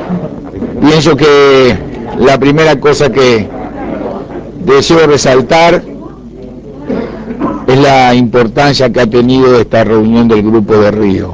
Pienso que la primera cosa que deseo resaltar es la importancia que ha tenido esta reunión del Grupo de Río.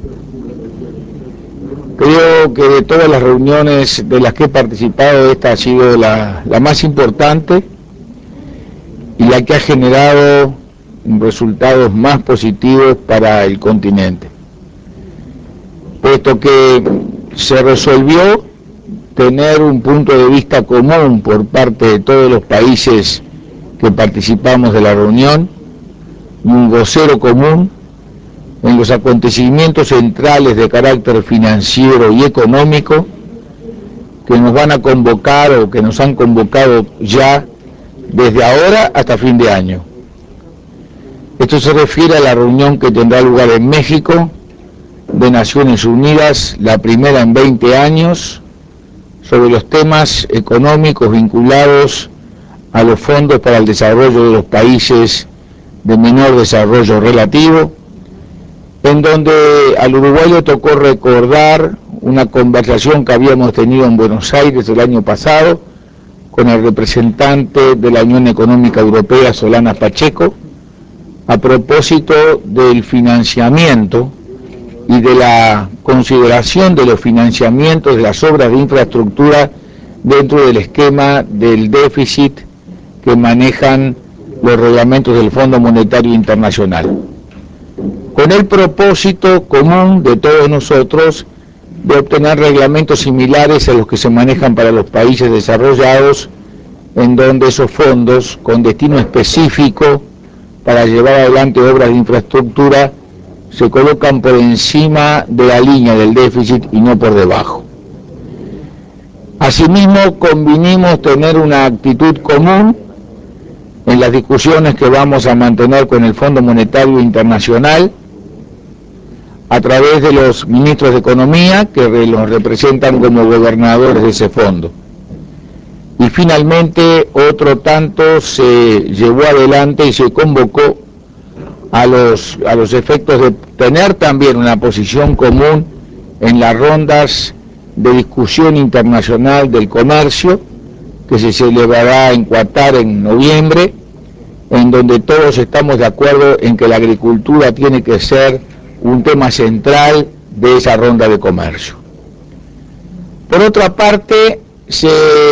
Creo que de todas las reuniones de las que he participado, esta ha sido la más importante y la que ha generado resultados más positivos para el continente, puesto que se resolvió tener un punto de vista común por parte de todos los países que participamos de la reunión, un vocero común en los acontecimientos centrales de carácter financiero y económico que nos van a convocar o que nos han convocado ya desde ahora hasta fin de año. Esto se refiere a la reunión que tendrá lugar en México de Naciones Unidas, la primera en 20 años, sobre los temas económicos vinculados a los fondos para el desarrollo de los países de menor desarrollo relativo, en donde al Uruguay le tocó recordar una conversación que habíamos tenido en Buenos Aires el año pasado con el representante de la Unión Económica Europea, Solana Pacheco, a propósito del financiamiento y de la consideración de los financiamientos de las obras de infraestructura dentro del esquema del déficit que manejan los reglamentos del Fondo Monetario Internacional, con el propósito común de todos nosotros de obtener reglamentos similares a los que se manejan para los países desarrollados, en donde esos fondos con destino específico para llevar adelante obras de infraestructura se colocan por encima de la línea del déficit y no por debajo. Asimismo, convinimos tener una actitud común en las discusiones que vamos a mantener con el Fondo Monetario Internacional a través de los ministros de Economía que los representan como gobernadores de ese fondo. Y finalmente otro tanto se llevó adelante y se convocó a los efectos de tener también una posición común en las rondas de discusión internacional del comercio que se celebrará en Qatar en noviembre, en donde todos estamos de acuerdo en que la agricultura tiene que ser un tema central de esa ronda de comercio. Por otra parte, se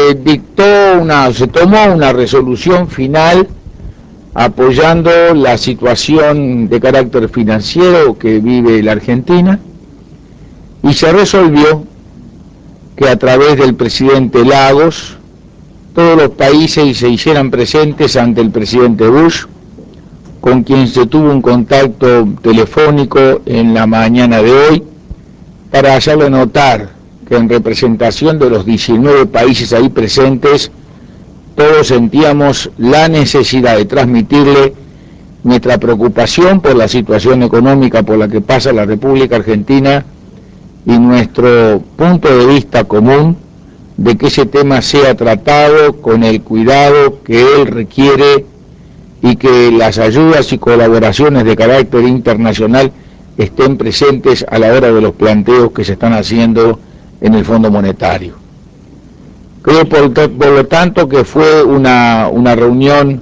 tomó una resolución final apoyando la situación de carácter financiero que vive la Argentina y se resolvió que a través del presidente Lagos todos los países se hicieran presentes ante el presidente Bush, con quien se tuvo un contacto telefónico en la mañana de hoy para hacerle notar que en representación de los 19 países ahí presentes todos sentíamos la necesidad de transmitirle nuestra preocupación por la situación económica por la que pasa la República Argentina y nuestro punto de vista común de que ese tema sea tratado con el cuidado que él requiere y que las ayudas y colaboraciones de carácter internacional estén presentes a la hora de los planteos que se están haciendo en el Fondo Monetario. Creo por lo tanto que fue una reunión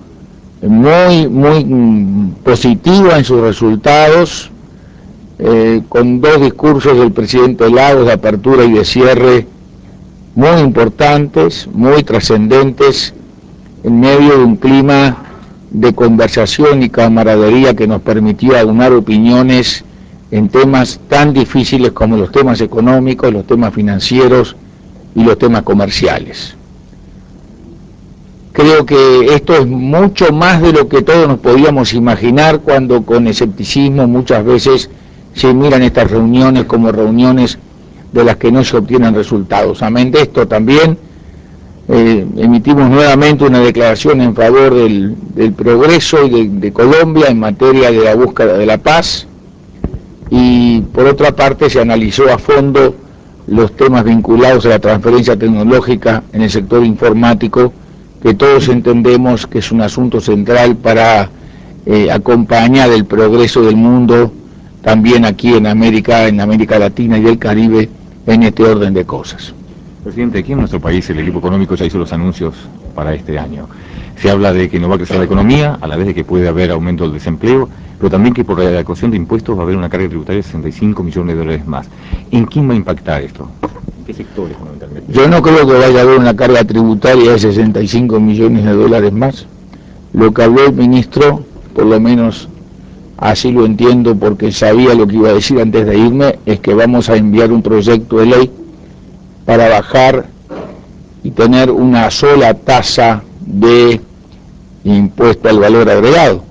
muy positiva en sus resultados, con dos discursos del presidente Lagos de apertura y de cierre muy importantes, muy trascendentes, en medio de un clima de conversación y camaradería que nos permitió aunar opiniones en temas tan difíciles como los temas económicos, los temas financieros y los temas comerciales. Creo que esto es mucho más de lo que todos nos podíamos imaginar cuando con escepticismo muchas veces se miran estas reuniones como reuniones de las que no se obtienen resultados. Amén de esto también emitimos nuevamente una declaración en favor del progreso de Colombia en materia de la búsqueda de la paz, y por otra parte se analizó a fondo los temas vinculados a la transferencia tecnológica en el sector informático, que todos entendemos que es un asunto central para acompañar el progreso del mundo también aquí en América Latina y el Caribe en este orden de cosas. Presidente, aquí en nuestro país el equipo económico ya hizo los anuncios para este año. Se habla de que no va a crecer la economía, a la vez de que puede haber aumento del desempleo, pero también que por la adecuación de impuestos va a haber una carga tributaria de 65 millones de dólares más. ¿En quién va a impactar esto? ¿En qué sectores fundamentalmente? Yo no creo que vaya a haber una carga tributaria de 65 millones de dólares más. Lo que habló el ministro, por lo menos así lo entiendo porque sabía lo que iba a decir antes de irme, es que vamos a enviar un proyecto de ley para bajar y tener una sola tasa de impuesto al valor agregado.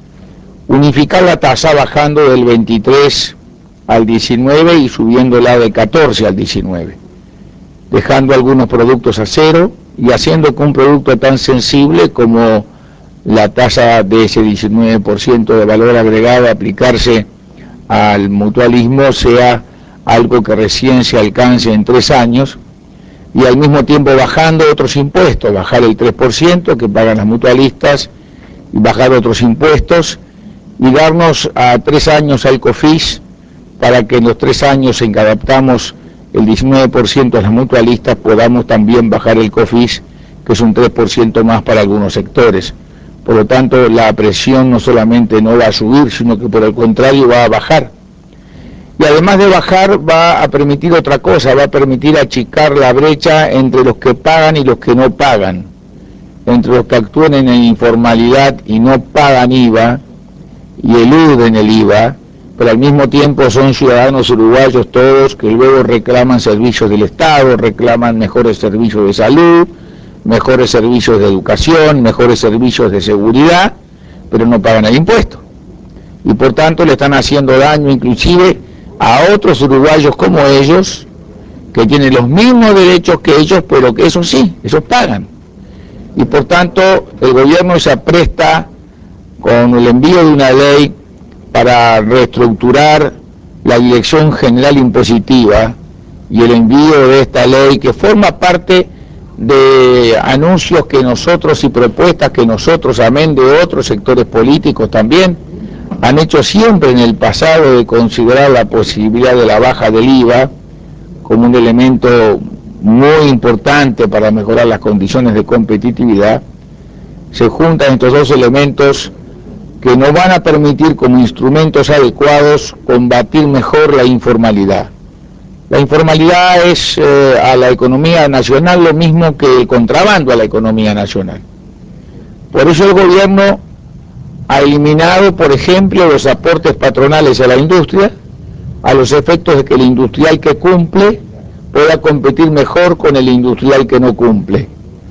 Unificar la tasa bajando del 23 al 19 y subiéndola del 14 al 19, dejando algunos productos a cero y haciendo que un producto tan sensible como la tasa de ese 19% de valor agregado aplicarse al mutualismo sea algo que recién se alcance en 3 años, y al mismo tiempo bajando otros impuestos, bajar el 3% que pagan las mutualistas y bajar otros impuestos y darnos a 3 años al COFIS para que en los 3 años en que adaptamos el 19% a las mutualistas podamos también bajar el COFIS, que es un 3% más para algunos sectores. Por lo tanto, la presión no solamente no va a subir, sino que por el contrario va a bajar. Y además de bajar, va a permitir otra cosa, va a permitir achicar la brecha entre los que pagan y los que no pagan, entre los que actúan en informalidad y no pagan IVA y eluden el IVA, pero al mismo tiempo son ciudadanos uruguayos todos que luego reclaman servicios del Estado, reclaman mejores servicios de salud, mejores servicios de educación, mejores servicios de seguridad, pero no pagan el impuesto. Y por tanto le están haciendo daño inclusive a otros uruguayos como ellos, que tienen los mismos derechos que ellos, pero que eso sí, ellos pagan. Y por tanto el gobierno se apresta con el envío de una ley para reestructurar la Dirección General Impositiva y el envío de esta ley que forma parte de anuncios que nosotros y propuestas que nosotros, amén de otros sectores políticos también, han hecho siempre en el pasado de considerar la posibilidad de la baja del IVA como un elemento muy importante para mejorar las condiciones de competitividad. Se juntan estos dos elementos que nos van a permitir como instrumentos adecuados combatir mejor la informalidad. La informalidad es a la economía nacional lo mismo que el contrabando a la economía nacional. Por eso el gobierno ha eliminado, por ejemplo, los aportes patronales a la industria, a los efectos de que el industrial que cumple pueda competir mejor con el industrial que no cumple.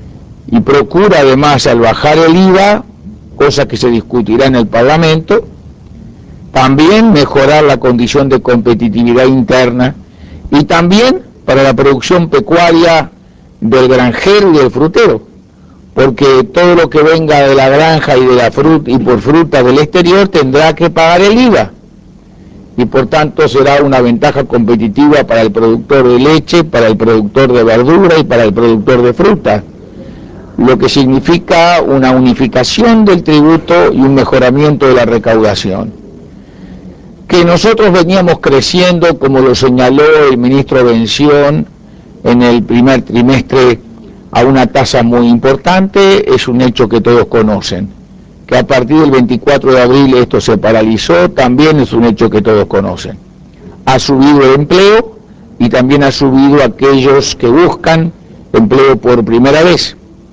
Y procura además, al bajar el IVA, cosa que se discutirá en el Parlamento, también mejorar la condición de competitividad interna y también para la producción pecuaria del granjero y del frutero, porque todo lo que venga de la granja y de la fruta y por fruta del exterior tendrá que pagar el IVA, y por tanto será una ventaja competitiva para el productor de leche, para el productor de verdura y para el productor de fruta, lo que significa una unificación del tributo y un mejoramiento de la recaudación. Que nosotros veníamos creciendo, como lo señaló el ministro Bención, en el primer trimestre a una tasa muy importante, es un hecho que todos conocen. Que a partir del 24 de abril esto se paralizó, también es un hecho que todos conocen. Ha subido el empleo y también ha subido aquellos que buscan empleo por primera vez.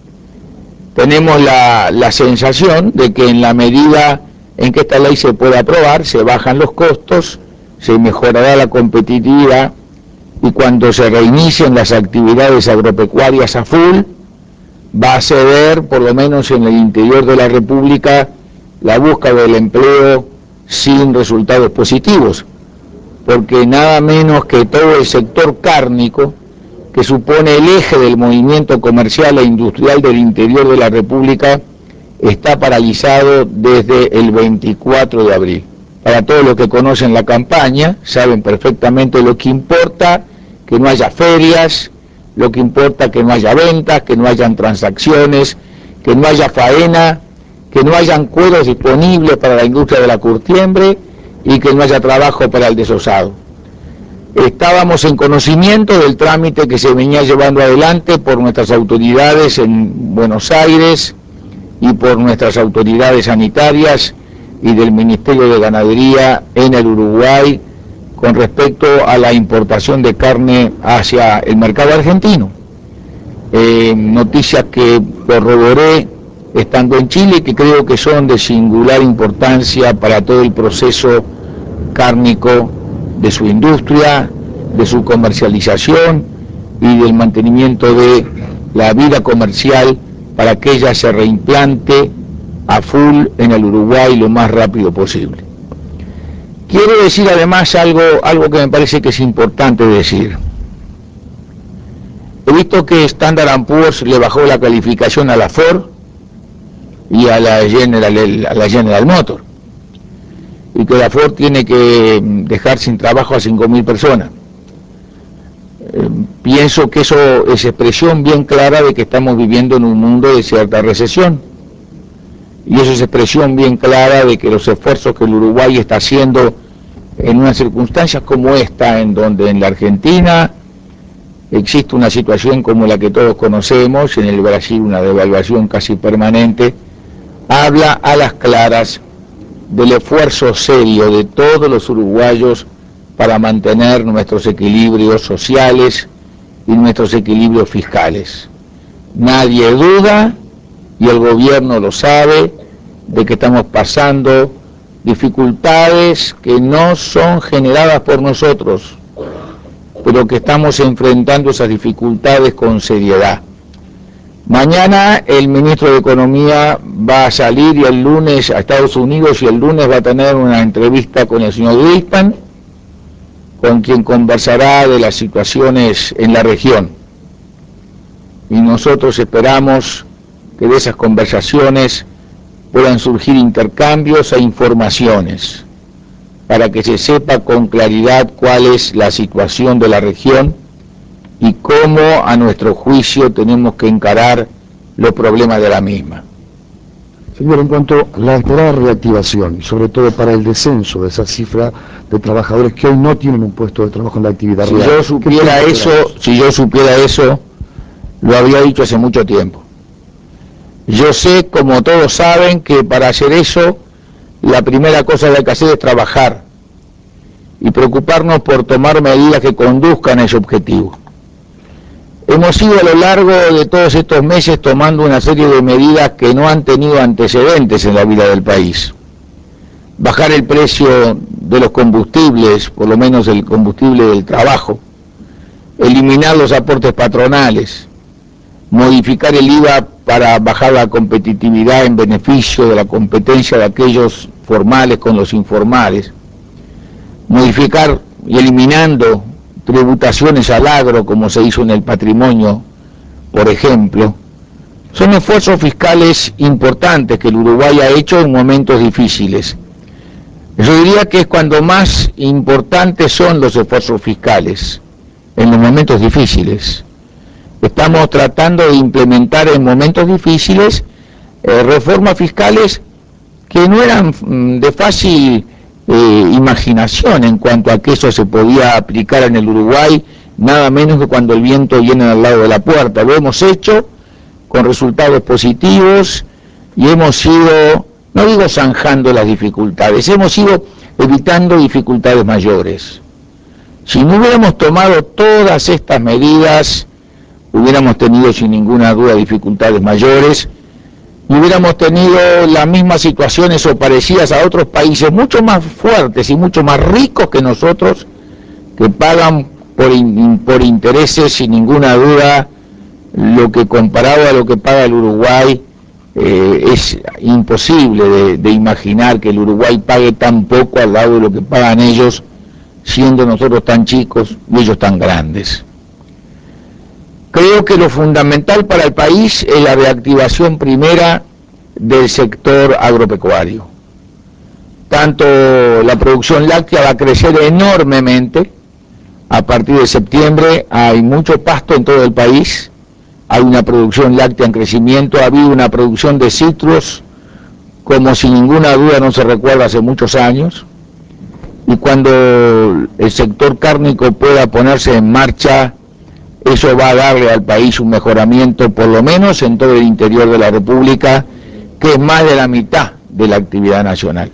Tenemos la sensación de que en la medida en que esta ley se pueda aprobar, se bajan los costos, se mejorará la competitividad, y cuando se reinicien las actividades agropecuarias a full, va a ceder, por lo menos en el interior de la República, la búsqueda del empleo sin resultados positivos, porque nada menos que todo el sector cárnico, que supone el eje del movimiento comercial e industrial del interior de la República, está paralizado desde el 24 de abril. Para todos los que conocen la campaña, saben perfectamente lo que importa, que no haya ferias, lo que importa que no haya ventas, que no hayan transacciones, que no haya faena, que no hayan cueros disponibles para la industria de la curtiembre y que no haya trabajo para el desosado. Estábamos en conocimiento del trámite que se venía llevando adelante por nuestras autoridades en Buenos Aires y por nuestras autoridades sanitarias y del Ministerio de Ganadería en el Uruguay con respecto a la importación de carne hacia el mercado argentino. Noticias que corroboré estando en Chile, que creo que son de singular importancia para todo el proceso cárnico de su industria, de su comercialización y del mantenimiento de la vida comercial para que ella se reimplante a full en el Uruguay lo más rápido posible. Quiero decir además algo que me parece que es importante decir. He visto que Standard & Poor's le bajó la calificación a la Ford y a la General Motors, y que la Ford tiene que dejar sin trabajo a 5.000 personas. Pienso que eso es expresión bien clara de que estamos viviendo en un mundo de cierta recesión, y eso es expresión bien clara de que los esfuerzos que el Uruguay está haciendo en unas circunstancias como esta, en donde en la Argentina existe una situación como la que todos conocemos, en el Brasil una devaluación casi permanente, habla a las claras del esfuerzo serio de todos los uruguayos para mantener nuestros equilibrios sociales y nuestros equilibrios fiscales. Nadie duda, y el gobierno lo sabe, de que estamos pasando dificultades que no son generadas por nosotros, pero que estamos enfrentando esas dificultades con seriedad. Mañana el ministro de Economía va a salir y el lunes a Estados Unidos, y el lunes va a tener una entrevista con el señor Grispan, con quien conversará de las situaciones en la región. Y nosotros esperamos que de esas conversaciones puedan surgir intercambios e informaciones para que se sepa con claridad cuál es la situación de la región y cómo, a nuestro juicio, tenemos que encarar los problemas de la misma. Señor, en cuanto a la esperada reactivación, y sobre todo para el descenso de esa cifra de trabajadores que hoy no tienen un puesto de trabajo en la actividad real. Si yo supiera eso, lo habría dicho hace mucho tiempo. Yo sé, como todos saben, que para hacer eso, la primera cosa que hay que hacer es trabajar y preocuparnos por tomar medidas que conduzcan a ese objetivo. Hemos ido a lo largo de todos estos meses tomando una serie de medidas que no han tenido antecedentes en la vida del país. Bajar el precio de los combustibles, por lo menos el combustible del trabajo, eliminar los aportes patronales, modificar el IVA para bajar la competitividad en beneficio de la competencia de aquellos formales con los informales, modificar y eliminando tributaciones al agro, como se hizo en el patrimonio, por ejemplo. Son esfuerzos fiscales importantes que el Uruguay ha hecho en momentos difíciles. Yo diría que es cuando más importantes son los esfuerzos fiscales, en los momentos difíciles. Estamos tratando de implementar en momentos difíciles reformas fiscales que no eran de fácil imaginación en cuanto a que eso se podía aplicar en el Uruguay, nada menos que cuando el viento viene al lado de la puerta. Lo hemos hecho con resultados positivos y hemos ido, no digo zanjando las dificultades, hemos ido evitando dificultades mayores. Si no hubiéramos tomado todas estas medidas, hubiéramos tenido sin ninguna duda dificultades mayores, y hubiéramos tenido las mismas situaciones o parecidas a otros países mucho más fuertes y mucho más ricos que nosotros, que pagan por intereses sin ninguna duda lo que, comparado a lo que paga el Uruguay, es imposible de imaginar que el Uruguay pague tan poco al lado de lo que pagan ellos, siendo nosotros tan chicos y ellos tan grandes. Creo que lo fundamental para el país es la reactivación primera del sector agropecuario. Tanto la producción láctea va a crecer enormemente. A partir de septiembre hay mucho pasto en todo el país, hay una producción láctea en crecimiento, ha habido una producción de cítricos como sin ninguna duda no se recuerda hace muchos años, y cuando el sector cárnico pueda ponerse en marcha, eso va a darle al país un mejoramiento, por lo menos en todo el interior de la República, que es más de la mitad de la actividad nacional.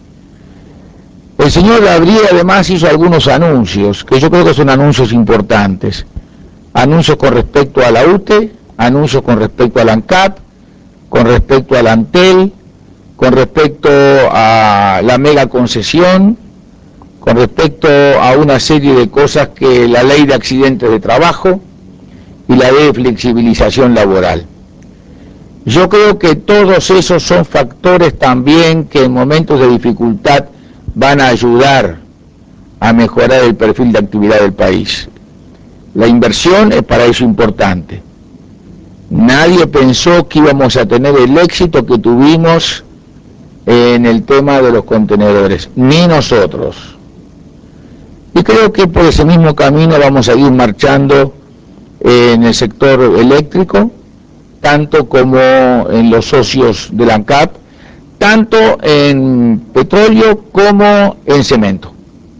El señor Gabriel además hizo algunos anuncios, que yo creo que son anuncios importantes. Anuncios con respecto a la UTE, anuncios con respecto a la ANCAP, con respecto a la ANTEL, con respecto a la mega concesión, con respecto a una serie de cosas que la ley de accidentes de trabajo y la ley de flexibilización laboral. Yo creo que todos esos son factores también que en momentos de dificultad van a ayudar a mejorar el perfil de actividad del país. La inversión es para eso importante. Nadie pensó que íbamos a tener el éxito que tuvimos en el tema de los contenedores, ni nosotros. Y creo que por ese mismo camino vamos a ir marchando en el sector eléctrico, tanto como en los socios de la ANCAP, tanto en petróleo como en cemento.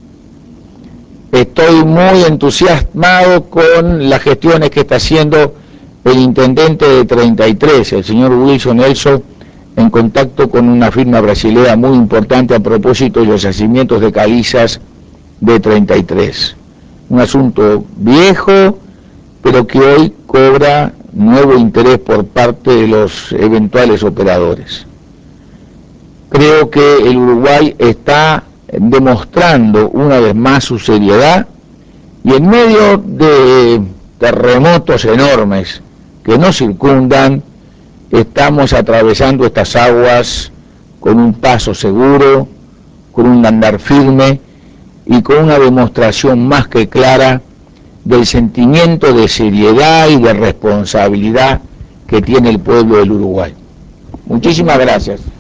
Estoy muy entusiasmado con las gestiones que está haciendo el intendente de 33, el señor Wilson Elso, en contacto con una firma brasilera muy importante a propósito de los yacimientos de calizas de 33. Un asunto viejo, pero que hoy cobra nuevo interés por parte de los eventuales operadores. Creo que el Uruguay está demostrando una vez más su seriedad y en medio de terremotos enormes que nos circundan, estamos atravesando estas aguas con un paso seguro, con un andar firme y con una demostración más que clara del sentimiento de seriedad y de responsabilidad que tiene el pueblo del Uruguay. Muchísimas gracias.